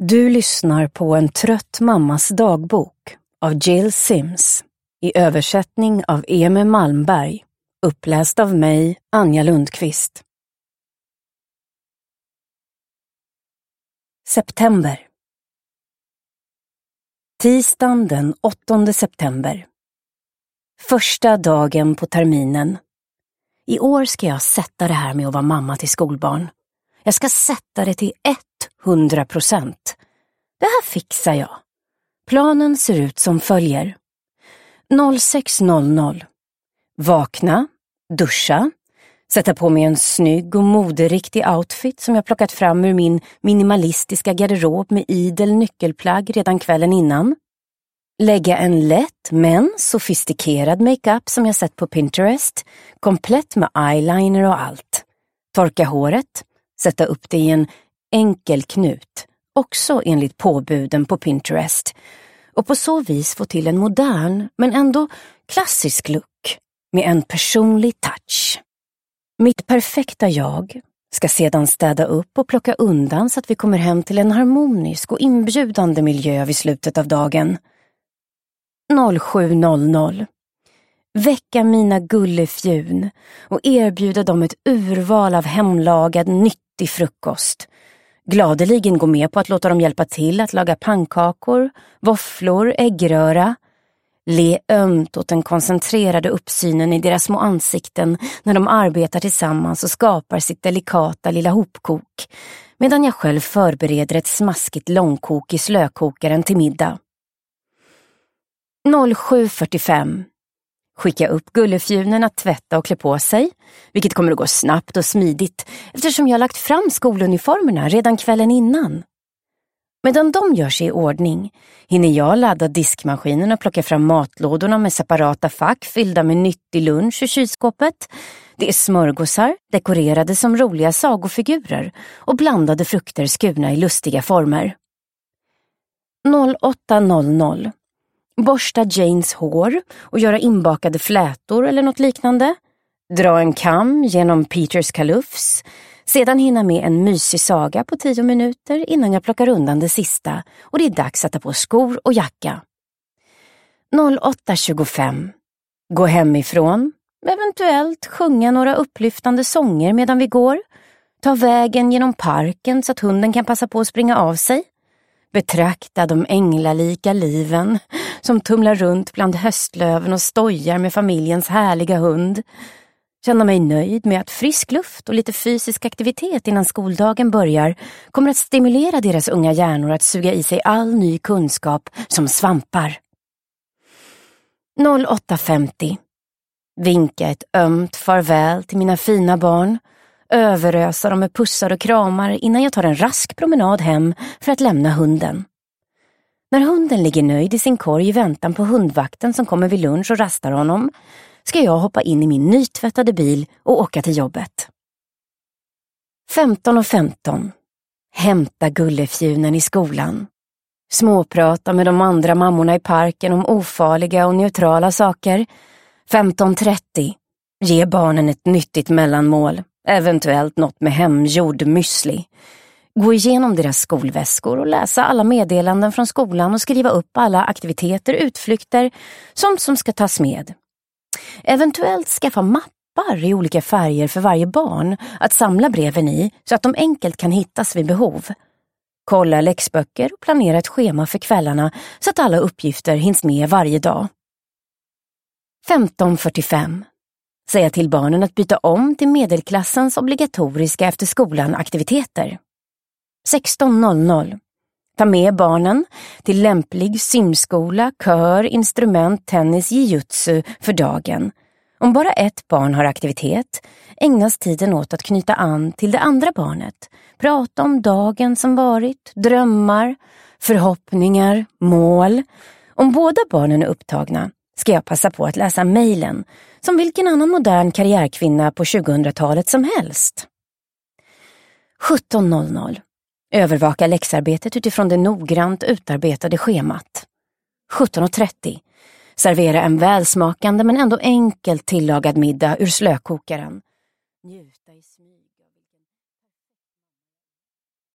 Du lyssnar på En trött mammas dagbok av Jill Sims i översättning av Emil Malmberg, uppläst av mig, Anja Lundqvist. September. Tisdagen den 8 september. Första dagen på terminen. I år ska jag sätta det här med att vara mamma till skolbarn. Jag ska sätta det till 100%. Det här fixar jag. Planen ser ut som följer. 06:00. Vakna, duscha, sätta på mig en snygg och moderiktig outfit som jag plockat fram ur min minimalistiska garderob med idel nyckelplagg redan kvällen innan. Lägga en lätt men sofistikerad makeup som jag sett på Pinterest, komplett med eyeliner och allt. Torka håret, sätta upp det i en enkel knut, också enligt påbuden på Pinterest, och på så vis få till en modern men ändå klassisk look med en personlig touch. Mitt perfekta jag ska sedan städa upp och plocka undan så att vi kommer hem till en harmonisk och inbjudande miljö vid slutet av dagen. 07:00. Väcka mina gullefjun och erbjuda dem ett urval av hemlagad nyttig frukost. Gladeligen gå med på att låta dem hjälpa till att laga pannkakor, våfflor, äggröra. Le ömt åt den koncentrerade uppsynen i deras små ansikten när de arbetar tillsammans och skapar sitt delikata lilla hopkok, medan jag själv förbereder ett smaskigt långkok i slökokaren till middag. 07:45. Skicka upp gullefjunen att tvätta och klä på sig, vilket kommer att gå snabbt och smidigt eftersom jag lagt fram skoluniformerna redan kvällen innan. Medan de gör sig i ordning hinner jag ladda diskmaskinen och plocka fram matlådorna med separata fack fyllda med nyttig lunch ur kylskåpet. Det är smörgåsar, dekorerade som roliga sagofigurer och blandade frukter skurna i lustiga former. 08:00. Borsta Janes hår och göra inbakade flätor eller något liknande. Dra en kam genom Peters kalufs. Sedan hinna med en mysig saga på 10 minuter innan jag plockar undan det sista och det är dags att ta på skor och jacka. 08:25. Gå hemifrån. Eventuellt sjunga några upplyftande sånger medan vi går. Ta vägen genom parken så att hunden kan passa på att springa av sig. Betrakta de änglalika liven som tumlar runt bland höstlöven och stojar med familjens härliga hund. Känna mig nöjd med att frisk luft och lite fysisk aktivitet innan skoldagen börjar kommer att stimulera deras unga hjärnor att suga i sig all ny kunskap som svampar. 08:50. Vinka ett ömt farväl till mina fina barn. Överösa dem med pussar och kramar innan jag tar en rask promenad hem för att lämna hunden. När hunden ligger nöjd i sin korg i väntan på hundvakten som kommer vid lunch och rastar honom ska jag hoppa in i min nytvättade bil och åka till jobbet. 15:15. Hämta gullefjunen i skolan. Småprata med de andra mammorna i parken om ofarliga och neutrala saker. 15:30. Ge barnen ett nyttigt mellanmål. Eventuellt något med hemgjord müsli. Gå igenom deras skolväskor och läsa alla meddelanden från skolan och skriva upp alla aktiviteter, utflykter, sånt som ska tas med. Eventuellt skaffa mappar i olika färger för varje barn att samla breven i så att de enkelt kan hittas vid behov. Kolla läxböcker och planera ett schema för kvällarna så att alla uppgifter hinns med varje dag. 15:45. Säga till barnen att byta om till medelklassens obligatoriska efter skolan aktiviteter. 16:00. Ta med barnen till lämplig simskola, kör, instrument, tennis, jiu-jitsu för dagen. Om bara ett barn har aktivitet ägnas tiden åt att knyta an till det andra barnet. Prata om dagen som varit, drömmar, förhoppningar, mål. Om båda barnen är upptagna ska jag passa på att läsa mejlen som vilken annan modern karriärkvinna på 2000-talet som helst. 17:00. Övervaka läxarbetet utifrån det noggrant utarbetade schemat. 17:30. Servera en välsmakande men ändå enkelt tillagad middag ur slökokaren. Njut